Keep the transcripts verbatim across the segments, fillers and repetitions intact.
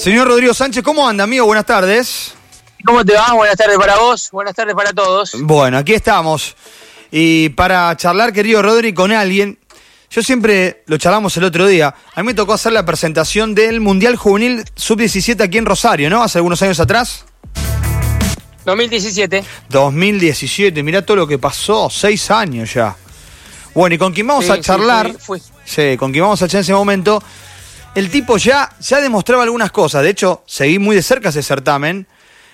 Señor Rodrigo Sánchez, ¿cómo anda, amigo? Buenas tardes. ¿Cómo te va? Buenas tardes para vos, buenas tardes para todos. Bueno, aquí estamos. Y para charlar, querido Rodri, con alguien, yo siempre lo charlamos el otro día, a mí me tocó hacer la presentación del Mundial Juvenil sub diecisiete aquí en Rosario, ¿no? Hace algunos años atrás. dos mil diecisiete. dos mil diecisiete, mirá todo lo que pasó, seis años ya. Bueno, y con quien vamos Sí, a charlar, sí, fui, fui. sí, con quien vamos a charlar en ese momento, el tipo ya, ya demostraba algunas cosas, de hecho, seguí muy de cerca ese certamen,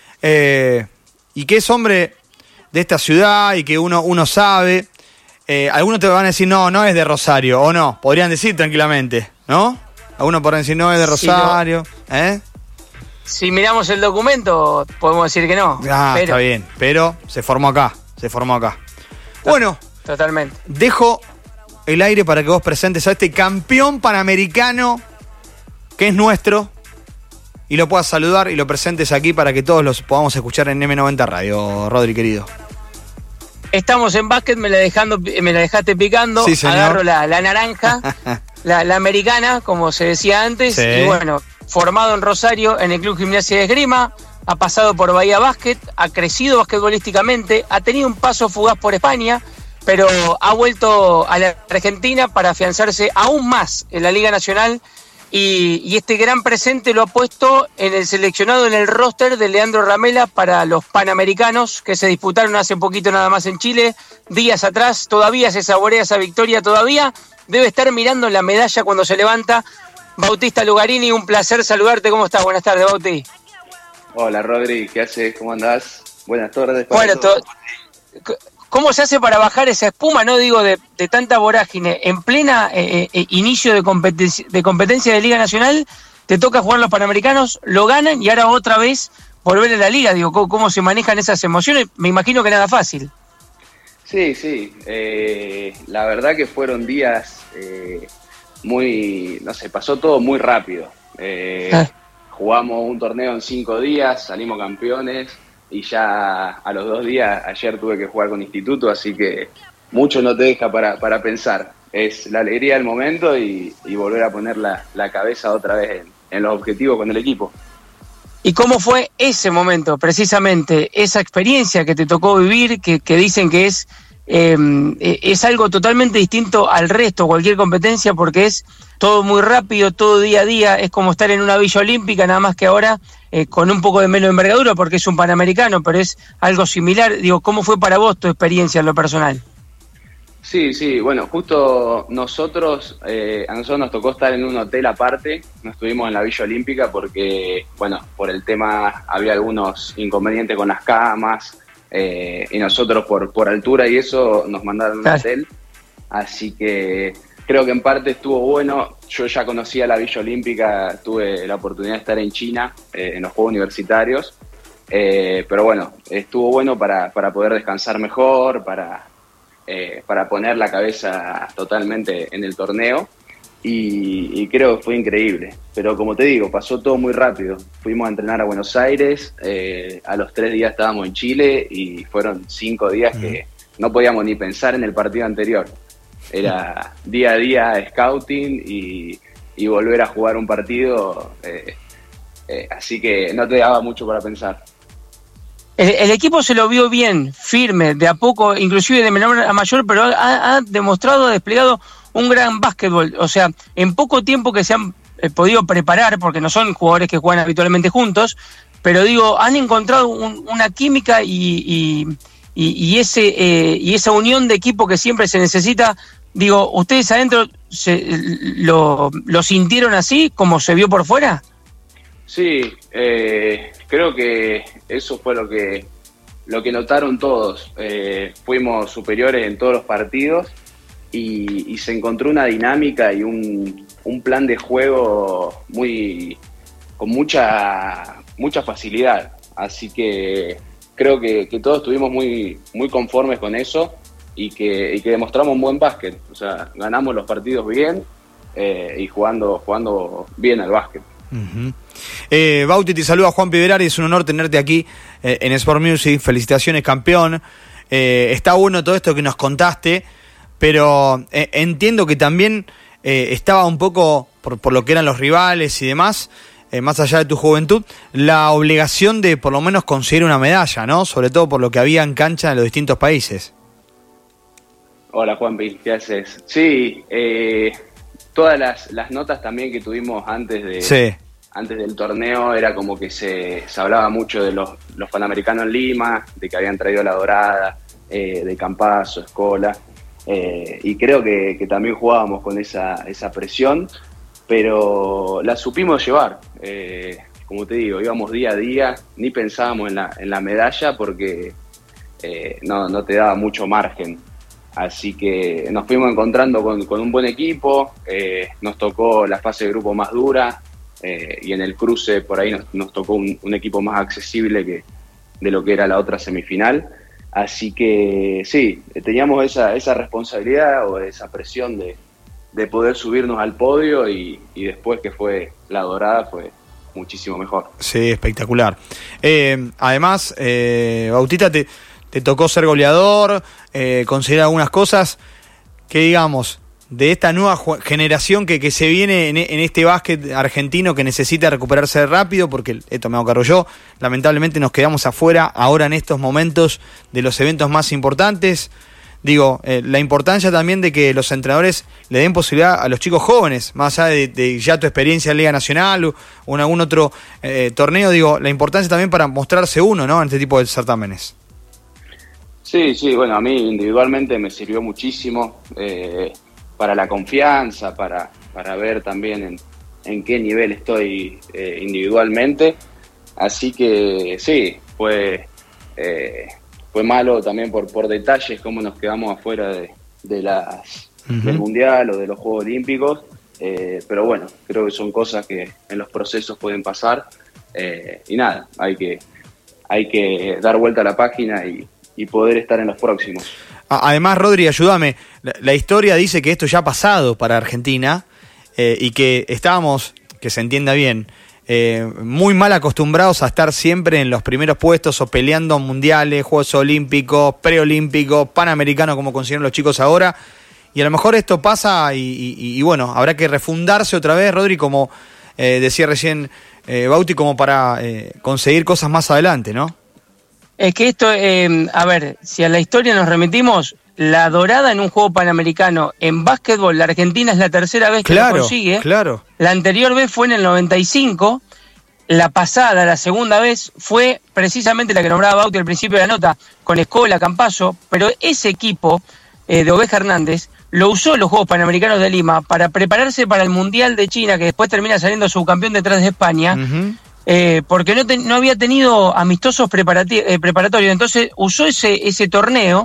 eh, y que es hombre de esta ciudad y que uno, uno sabe, eh, algunos te van a decir, no, no es de Rosario, o no, podrían decir tranquilamente, ¿no? Algunos podrían decir, no es de Rosario, sí, no. ¿eh? Si miramos el documento, podemos decir que no. Ah, pero... está bien, pero se formó acá, se formó acá. Bueno, totalmente. Dejo el aire para que vos presentes a este campeón panamericano que es nuestro y lo puedas saludar y lo presentes aquí para que todos los podamos escuchar en eme noventa Radio, Rodri, querido. Estamos en básquet, me la, dejando, me la dejaste picando, sí, señor. Agarro la, la naranja, la, la americana, como se decía antes, sí. Y bueno, formado en Rosario en el Club Gimnasia de Esgrima, ha pasado por Bahía Básquet, ha crecido basquetbolísticamente, ha tenido un paso fugaz por España, pero ha vuelto a la Argentina para afianzarse aún más en la Liga Nacional y, y este gran presente lo ha puesto en el seleccionado, en el roster de Leandro Ramela para los Panamericanos que se disputaron hace poquito nada más en Chile, días atrás. Todavía se saborea esa victoria, todavía debe estar mirando la medalla cuando se levanta. Bautista Lugarini, un placer saludarte. ¿Cómo estás? Buenas tardes, Bauti. Hola, Rodri, ¿qué haces? ¿Cómo andás? Buenas tardes. Bueno, to- ¿cómo se hace para bajar esa espuma, no digo, de, de tanta vorágine? En plena eh, eh, inicio de competencia, de competencia de Liga Nacional, te toca jugar los Panamericanos, lo ganan y ahora otra vez volver a la Liga. Digo, ¿cómo, cómo se manejan esas emociones? Me imagino que nada fácil. Sí, sí. Eh, la verdad que fueron días eh, muy, no sé, pasó todo muy rápido. Eh, ah. Jugamos un torneo en cinco días, salimos campeones. Y ya a los dos días, ayer tuve que jugar con Instituto, así que mucho no te deja para, para pensar. Es la alegría del momento y, y volver a poner la, la cabeza otra vez en, en los objetivos con el equipo. ¿Y cómo fue ese momento, precisamente, esa experiencia que te tocó vivir, que, que dicen que es, eh, es algo totalmente distinto al resto, cualquier competencia, porque es todo muy rápido, todo día a día, es como estar en una Villa Olímpica, nada más que ahora eh, con un poco de menos envergadura, porque es un Panamericano, pero es algo similar. Digo, ¿cómo fue para vos tu experiencia en lo personal? Sí, sí, bueno, justo nosotros, eh, a nosotros nos tocó estar en un hotel aparte, no estuvimos en la Villa Olímpica porque, bueno, por el tema había algunos inconvenientes con las camas, eh, y nosotros por, por altura y eso nos mandaron a un claro. hotel, así que creo que en parte estuvo bueno. Yo ya conocía la Villa Olímpica, tuve la oportunidad de estar en China, eh, en los Juegos Universitarios, eh, pero bueno, estuvo bueno para, para poder descansar mejor, para, eh, para poner la cabeza totalmente en el torneo, y, y creo que fue increíble. Pero como te digo, pasó todo muy rápido. Fuimos a entrenar a Buenos Aires, eh, a los tres días estábamos en Chile y fueron cinco días que no podíamos ni pensar en el partido anterior. Era día a día scouting y, y volver a jugar un partido, eh, eh, así que no te daba mucho para pensar. El, el equipo se lo vio bien, firme, de a poco, inclusive de menor a mayor, pero ha, ha demostrado, ha desplegado un gran básquetbol. O sea, en poco tiempo que se han eh, podido preparar, porque no son jugadores que juegan habitualmente juntos, pero digo, han encontrado un, una química y... y Y, y ese eh, y esa unión de equipo que siempre se necesita. Digo, ¿ustedes adentro se, lo, lo sintieron así como se vio por fuera? Sí, eh, creo que eso fue lo que lo que notaron todos. Eh, fuimos superiores en todos los partidos y, y se encontró una dinámica y un, un plan de juego muy con mucha mucha facilidad. Así que creo que, que todos estuvimos muy, muy conformes con eso y que, y que demostramos un buen básquet. O sea, ganamos los partidos bien eh, y jugando, jugando bien al básquet. Uh-huh. eh, Bauti, te saluda Juan Piberari, es un honor tenerte aquí eh, en Sport Music. Felicitaciones, campeón. Eh, está bueno todo esto que nos contaste, pero eh, entiendo que también eh, estaba un poco, por, por lo que eran los rivales y demás, eh, más allá de tu juventud, la obligación de por lo menos conseguir una medalla, ¿no? Sobre todo por lo que había en cancha en los distintos países. Hola Juanpi, ¿qué haces? Sí, eh, todas las, las notas también que tuvimos antes de Sí. antes del torneo era como que se, se hablaba mucho de los, los Panamericanos en Lima, de que habían traído la dorada, eh, de Campazzo, Escola, eh, y creo que, que también jugábamos con esa, esa presión, pero la supimos llevar. Eh, como te digo, íbamos día a día, ni pensábamos en la, en la medalla porque eh, no, no te daba mucho margen. Así que nos fuimos encontrando con, con un buen equipo, eh, nos tocó la fase de grupo más dura, eh, y en el cruce por ahí nos, nos tocó un, un equipo más accesible que de lo que era la otra semifinal. Así que sí, teníamos esa, esa responsabilidad o esa presión de, de poder subirnos al podio y, y después que fue la dorada fue muchísimo mejor. Sí, espectacular. Eh, además, eh, Bautista, te, te tocó ser goleador, eh, conseguir algunas cosas que, digamos, de esta nueva generación que, que se viene en, en este básquet argentino que necesita recuperarse rápido, porque esto me hago cargo yo, lamentablemente nos quedamos afuera ahora en estos momentos de los eventos más importantes. Digo, eh, la importancia también de que los entrenadores le den posibilidad a los chicos jóvenes, más allá de, de ya tu experiencia en Liga Nacional o, o en algún otro eh, torneo, digo, la importancia también para mostrarse uno, ¿no?, en este tipo de certámenes. Sí, sí, bueno, a mí individualmente me sirvió muchísimo eh, para la confianza, para, para ver también en, en qué nivel estoy eh, individualmente. Así que sí, fue... Eh, Fue malo también por, por detalles cómo nos quedamos afuera de, de las, uh-huh. del Mundial o de los Juegos Olímpicos, eh, pero bueno, creo que son cosas que en los procesos pueden pasar, eh, y nada, hay que, hay que dar vuelta a la página y, y poder estar en los próximos. Además, Rodri, ayúdame, la, la historia dice que esto ya ha pasado para Argentina, eh, y que estábamos, que se entienda bien, Eh, muy mal acostumbrados a estar siempre en los primeros puestos o peleando mundiales, Juegos Olímpicos, preolímpicos, panamericanos, como consideran los chicos ahora, y a lo mejor esto pasa y, y, y bueno, habrá que refundarse otra vez, Rodri, como eh, decía recién eh, Bauti, como para eh, conseguir cosas más adelante, ¿no? Es que esto, eh, a ver, si a la historia nos remitimos, la dorada en un juego panamericano en básquetbol, la Argentina es la tercera vez que claro, lo consigue. Claro. La anterior vez fue en el noventa y cinco, la pasada, la segunda vez, fue precisamente la que nombraba Bauti al principio de la nota, con Escola, Campazzo, pero ese equipo eh, de Oveja Hernández lo usó en los Juegos Panamericanos de Lima para prepararse para el Mundial de China, que después termina saliendo subcampeón detrás de España, uh-huh. eh, porque no, te, no había tenido amistosos preparati- eh, preparatorios, entonces usó ese, ese torneo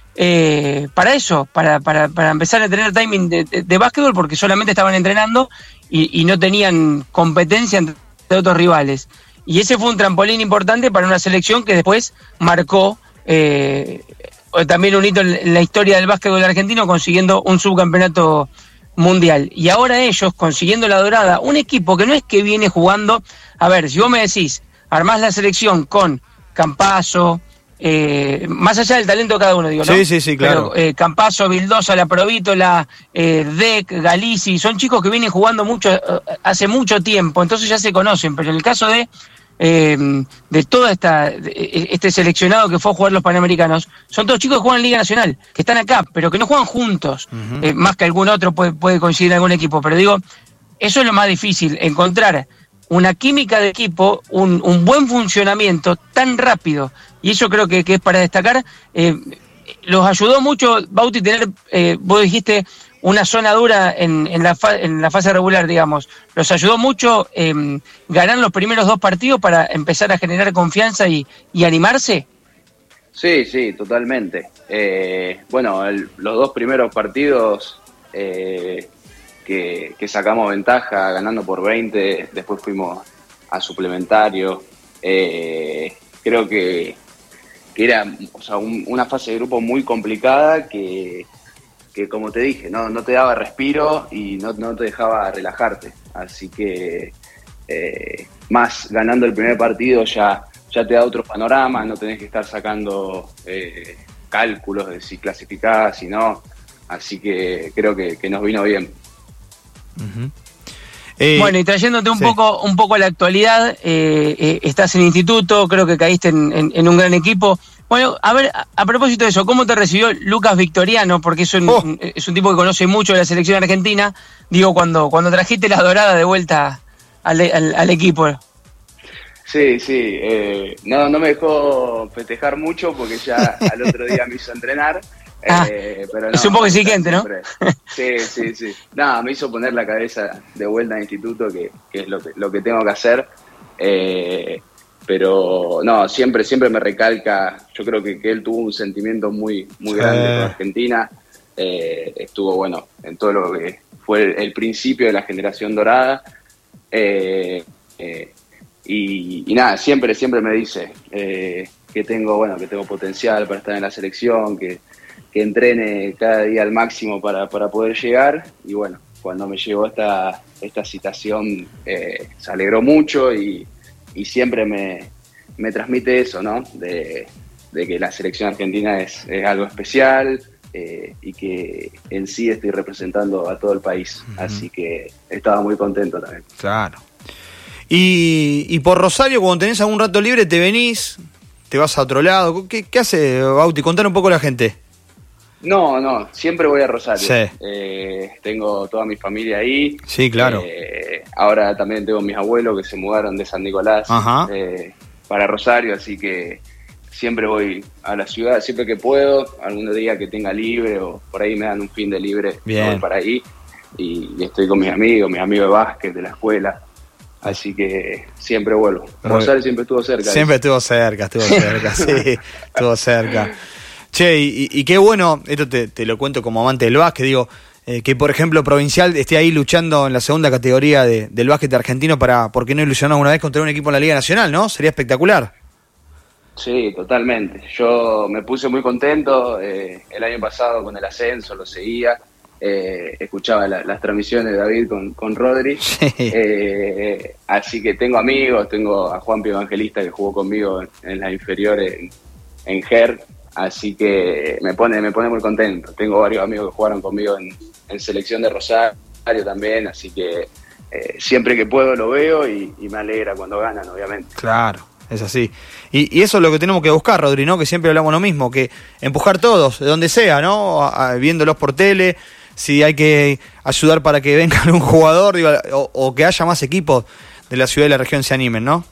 Eh, para eso, para, para, para empezar a tener timing de, de, de básquetbol, porque solamente estaban entrenando y, y no tenían competencia entre otros rivales. Y ese fue un trampolín importante para una selección que después marcó eh, también un hito en la historia del básquetbol argentino, consiguiendo un subcampeonato mundial. Y ahora ellos, consiguiendo la dorada, un equipo que no es que viene jugando, a ver, si vos me decís, armás la selección con Campazzo, Eh, más allá del talento de cada uno, digo, ¿no? Sí, sí, sí, claro. Pero, eh, Campazzo, Vildosa, La Provítola, eh, Dec, Galici, son chicos que vienen jugando mucho, eh, hace mucho tiempo, entonces ya se conocen, pero en el caso de eh, de todo esta, de, este seleccionado que fue a jugar los Panamericanos, son todos chicos que juegan en Liga Nacional, que están acá, pero que no juegan juntos, uh-huh. eh, más que algún otro puede, puede coincidir en algún equipo, pero digo, eso es lo más difícil, encontrar una química de equipo, un, un buen funcionamiento tan rápido, y eso creo que, que es para destacar. Eh, los ayudó mucho, Bauti, tener, eh, vos dijiste, una zona dura en, en, la fa, en la fase regular, digamos. Los ayudó mucho eh, ganar los primeros dos partidos para empezar a generar confianza y, y animarse. Sí, sí, totalmente. Eh, bueno, el, los dos primeros partidos eh, que, que sacamos ventaja ganando por veinte, después fuimos a suplementario. Eh, creo que, que era, o sea, un, una fase de grupo muy complicada que, que como te dije, no, no te daba respiro y no, no te dejaba relajarte. Así que eh, más ganando el primer partido ya, ya te da otro panorama, no tenés que estar sacando eh, cálculos de si clasificás, si no. Así que creo que, que nos vino bien. Uh-huh. Eh, bueno, y trayéndote un sí. poco un poco a la actualidad, eh, eh, estás en el instituto, creo que caíste en, en, en un gran equipo. Bueno, a ver, a, a propósito de eso, ¿cómo te recibió Lucas Victoriano? Porque es un, oh. es un tipo que conoce mucho de la selección argentina. Digo, cuando, cuando trajiste la dorada de vuelta al, al, al equipo. Sí, sí. Eh, no, no me dejó festejar mucho porque ya al otro día me hizo entrenar. Ah, eh, pero no, es un poco exigente, ¿no? Sí, sí, sí. Nada, me hizo poner la cabeza de vuelta al instituto, que, que es lo que, lo que tengo que hacer. Eh, pero no, siempre, siempre me recalca. Yo creo que, que él tuvo un sentimiento muy, muy sí. grande con Argentina. Eh, estuvo, bueno, en todo lo que fue el, el principio de la generación dorada. Eh, eh, y, y nada, siempre, siempre me dice eh, que tengo, bueno, que tengo potencial para estar en la selección, que que entrene cada día al máximo para, para poder llegar. Y bueno, cuando me llegó esta, esta citación eh, se alegró mucho y, y siempre me, me transmite eso, ¿no? De, de que la selección argentina es, es algo especial eh, y que en sí estoy representando a todo el país. Uh-huh. Así que estaba muy contento también. Claro. Y, y por Rosario, cuando tenés algún rato libre, te venís, te vas a otro lado. ¿Qué, qué hace, Bauti? Contar un poco a la gente. No, no, siempre voy a Rosario. Sí. Eh, tengo toda mi familia ahí. Sí, claro. Eh, ahora también tengo mis abuelos que se mudaron de San Nicolás eh, para Rosario, así que siempre voy a la ciudad, siempre que puedo, algún día que tenga libre o por ahí me dan un fin de libre, voy para ahí y, y estoy con mis amigos, mis amigos de básquet, de la escuela. Así que siempre vuelvo. Rosario siempre estuvo cerca. Siempre estuvo cerca, estuvo cerca, sí, estuvo cerca. Che, y, y qué bueno, esto te, te lo cuento como amante del básquet, digo, eh, que por ejemplo Provincial esté ahí luchando en la segunda categoría de, del básquet argentino para, ¿por qué no ilusionar alguna vez contra un equipo en la Liga Nacional, no? Sería espectacular. Sí, totalmente. Yo me puse muy contento, eh, el año pasado con el ascenso lo seguía, eh, escuchaba la, las transmisiones de David con, con Rodri, sí. eh, así que tengo amigos, tengo a Juan Pi Evangelista que jugó conmigo en, en las inferiores en, en G E R. Así que me pone me pone muy contento. Tengo varios amigos que jugaron conmigo en, en selección de Rosario también, así que eh, siempre que puedo lo veo y, y me alegra cuando ganan, obviamente. Claro, es así. Y, y eso es lo que tenemos que buscar, Rodri, ¿no? Que siempre hablamos lo mismo, que empujar todos, de donde sea, ¿no? A, a, viéndolos por tele, si hay que ayudar para que venga algún jugador, digo, o, o que haya más equipos de la ciudad y la región se animen, ¿no?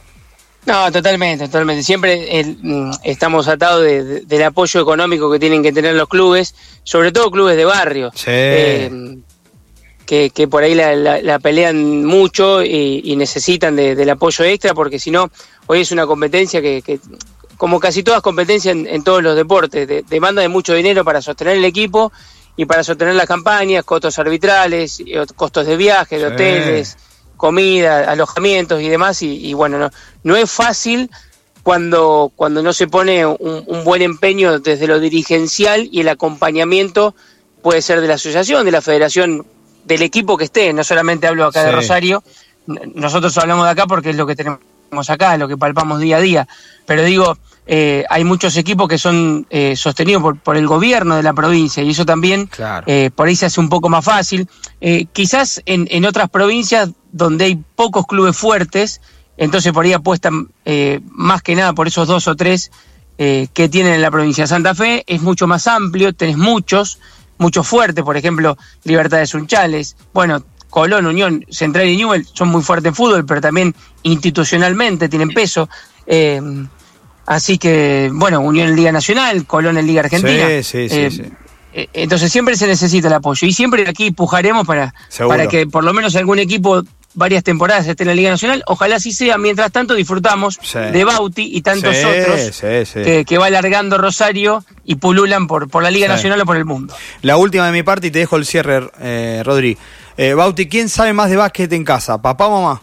No, totalmente, totalmente. Siempre el, estamos atados de, de, del apoyo económico que tienen que tener los clubes, sobre todo clubes de barrio, sí. eh, que, que por ahí la, la, la pelean mucho y, y necesitan de, del apoyo extra, porque si no, hoy es una competencia que, que como casi todas competencias en, en todos los deportes, de, demanda de mucho dinero para sostener el equipo y para sostener las campañas, costos arbitrales, costos de viaje, de sí. hoteles, comida, alojamientos y demás, y, y bueno, no, no es fácil cuando, cuando no se pone un, un buen empeño desde lo dirigencial y el acompañamiento puede ser de la asociación, de la federación, del equipo que esté, no solamente hablo acá sí. de Rosario, nosotros hablamos de acá porque es lo que tenemos acá, es lo que palpamos día a día, pero digo, eh, hay muchos equipos que son eh, sostenidos por, por el gobierno de la provincia y eso también claro. eh, por ahí se hace un poco más fácil. Eh, quizás en, en otras provincias donde hay pocos clubes fuertes, entonces por ahí apuestan eh, más que nada por esos dos o tres eh, que tienen en la provincia. Santa Fe es mucho más amplio, tenés muchos, muchos fuertes, por ejemplo, Libertad de Sunchales, bueno, Colón, Unión, Central y Newell son muy fuertes en fútbol, pero también institucionalmente tienen peso. Eh, así que, bueno, Unión en Liga Nacional, Colón en Liga Argentina. Sí, sí, sí, eh, sí. Eh, entonces siempre se necesita el apoyo y siempre aquí pujaremos para, para que por lo menos algún equipo varias temporadas esté en la Liga Nacional. Ojalá así sea. Mientras tanto disfrutamos sí. de Bauti y tantos sí, otros sí, sí. Que, que va alargando Rosario y pululan por, por la Liga sí. Nacional o por el mundo. La última de mi parte y te dejo el cierre, eh, Rodri. Eh, Bauti, ¿quién sabe más de básquet en casa? ¿Papá o mamá?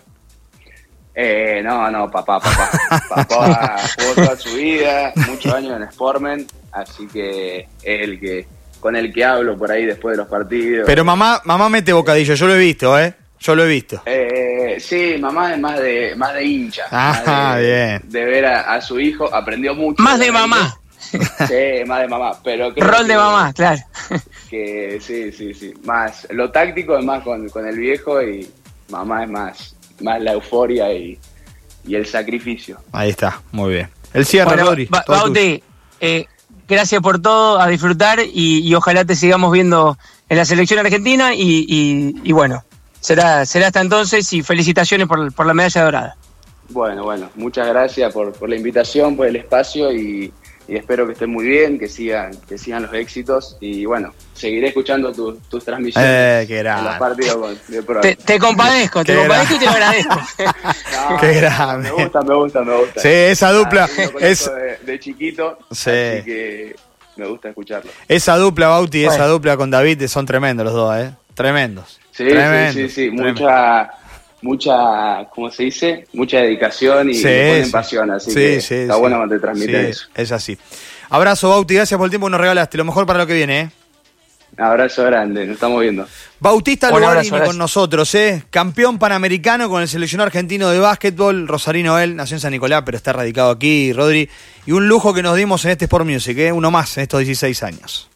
Eh, no, no, papá, papá. Papá jugó toda su vida, muchos años en Sportman, así que es el que con el que hablo por ahí después de los partidos. Pero mamá, mamá mete bocadillo, yo lo he visto, ¿eh? Yo lo he visto. Eh, sí, mamá es más de más de hincha. Ah, de, bien. De ver a, a su hijo, aprendió mucho. Más de, de mamá. Sí, más de mamá. Pero rol que, de mamá, claro. que sí, sí, sí. Más, lo táctico es más con, con el viejo y mamá es más, más la euforia y, y el sacrificio. Ahí está, muy bien. El cierre, bueno, Rodri. Ba- Bauti, eh, gracias por todo, a disfrutar y, y ojalá te sigamos viendo en la selección argentina y, y, y bueno, será, será hasta entonces y felicitaciones por, por la medalla dorada. Bueno, bueno, muchas gracias por, por la invitación, por el espacio y, y espero que estén muy bien, que sigan, que sigan los éxitos y bueno, seguiré escuchando tu, tus transmisiones eh, qué en grande. los partidos con, de pro. Te, te compadezco, te Qué compadezco y te lo agradezco. No, Qué grande. Me gusta, me gusta, me gusta. Sí, esa dupla Ah, lo conozco es de, de chiquito, Sí. así que me gusta escucharlo. esa dupla, Bauti, Bueno. esa dupla con David son tremendos los dos, ¿eh? Tremendos. Sí, tremendos, sí, sí, sí, tremendos. mucha, mucha, ¿cómo se dice? Mucha dedicación y Sí, le ponen sí. pasión, así Sí, que sí, está sí. bueno cuando te transmiten Sí, eso. es así. Abrazo, Bauti, gracias por el tiempo que nos regalaste. Lo mejor para lo que viene, ¿eh? Abrazo grande, nos estamos viendo. Bautista Un abrazo, Lugarini gracias. con nosotros, ¿eh? Campeón panamericano con el seleccionado argentino de básquetbol. Rosarino él, nació en San Nicolás, pero está radicado aquí, Rodri. Y un lujo que nos dimos en este Sport Music, ¿eh? Uno más en estos dieciséis años.